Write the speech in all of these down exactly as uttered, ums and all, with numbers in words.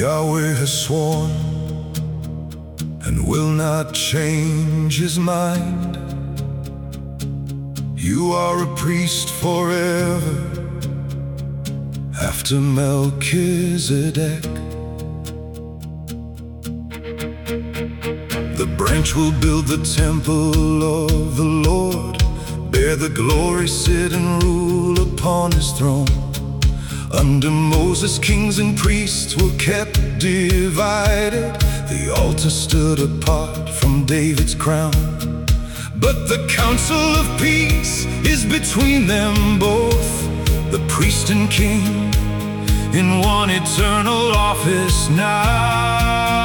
Yahweh has sworn and will not change his mind. You are a priest forever after Melchizedek. The branch will build the temple of the Lord, bear the glory, sit and rule upon his throne. Under Moses, kings and priests were kept divided. The altar stood apart from David's crown. But the counsel of peace is between them both, the priest and king, in one eternal office now.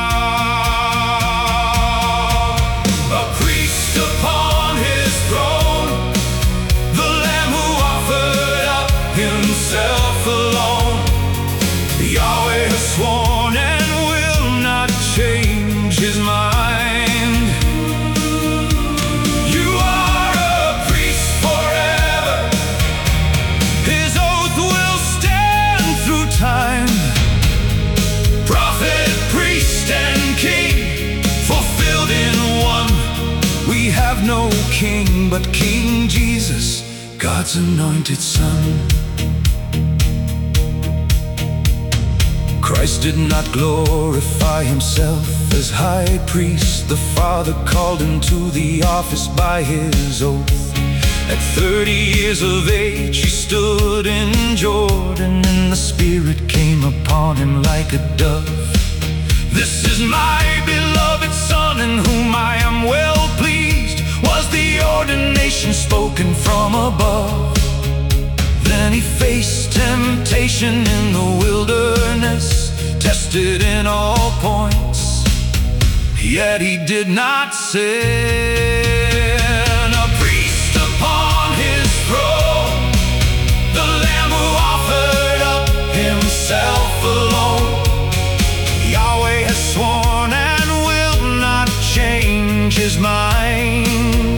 A priest upon his throne, the Lamb who offered up himself alone. Yahweh has sworn and will not change his mind. You are a priest forever, his oath will stand through time. Prophet, priest, and king, fulfilled in one. We have no king but King Jesus, God's anointed Son. Christ did not glorify himself as high priest. The Father called him to the office by his oath. At thirty years of age he stood in Jordan, and the Spirit came upon him like a dove. This is my beloved Son, in whom I am well pleased, was the ordination spoken from above. Then he faced temptation in the wilderness, tested in all points, yet he did not sin. A priest upon his throne, the Lamb who offered up himself alone. Yahweh has sworn and will not change his mind.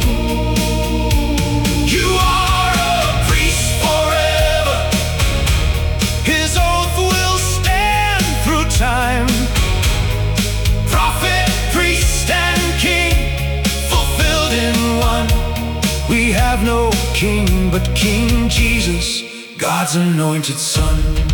Time. Prophet, priest, and king, fulfilled in one. We have no king but King Jesus, God's anointed Son.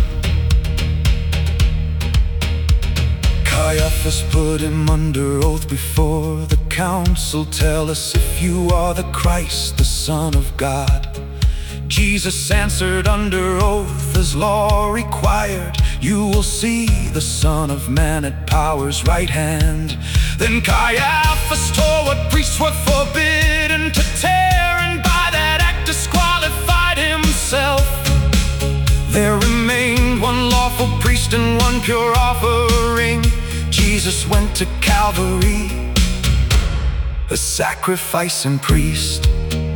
Caiaphas put him under oath before the council. Tell us if you are the Christ, the Son of God. Jesus answered under oath, as law required, you will see the Son of Man at power's right hand. Then Caiaphas tore what priests were forbidden to tear, and by that act disqualified himself. There remained one lawful priest and one pure offering. Jesus went to Calvary, a sacrificing priest.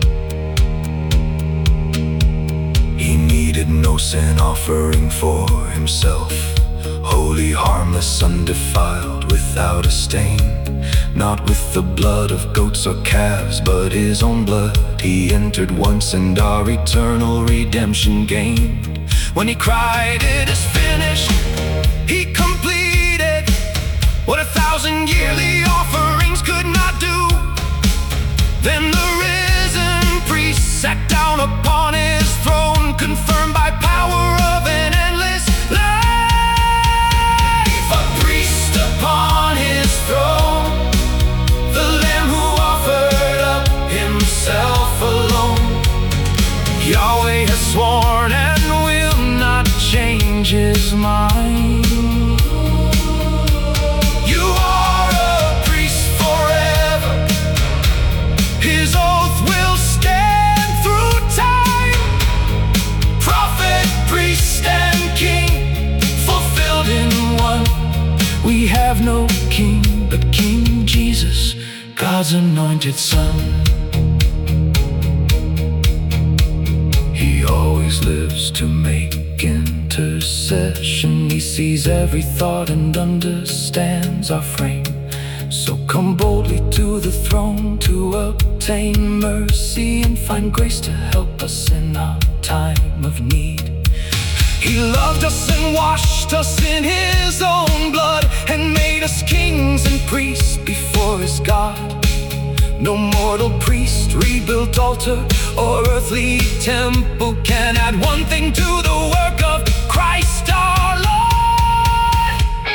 He needed no sin offering for himself, holy, harmless, undefiled, without a stain. Not with the blood of goats or calves, but his own blood he entered once, and our eternal redemption gained. When he cried, "It is finished," he completed what a thousand yearly offerings could not do. Then the risen priest sat down upon his throne, confirmed by power of an endless life. A priest upon his throne, the Lamb who offered up himself alone. Yahweh has sworn and will not change his mind. You are a priest forever, his oath will stand through time. Prophet, priest, and king, fulfilled in one. We have no king but King Jesus, God's anointed Son. He always lives to make intercession. He sees every thought and understands our frame. So come boldly to the throne to obtain mercy and find grace to help us in our time of need. He loved us and washed us in His own blood, and made us kings and priests before His God. No mortal priest, rebuilt altar, or earthly temple can add one thing to the work of Christ our Lord.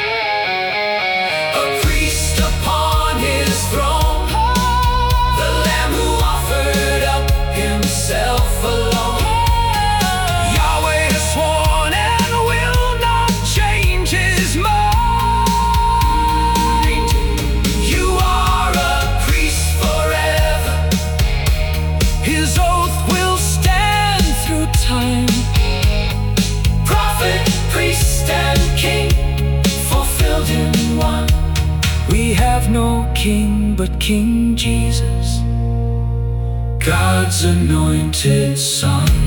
A priest upon His throne, the Lamb who offered up Himself alone. Yahweh has sworn and will not change His mind. You are a priest forever. His oath will stand through time. Prophet, priest, and king, fulfilled in one. We have no king but King Jesus, God's anointed Son.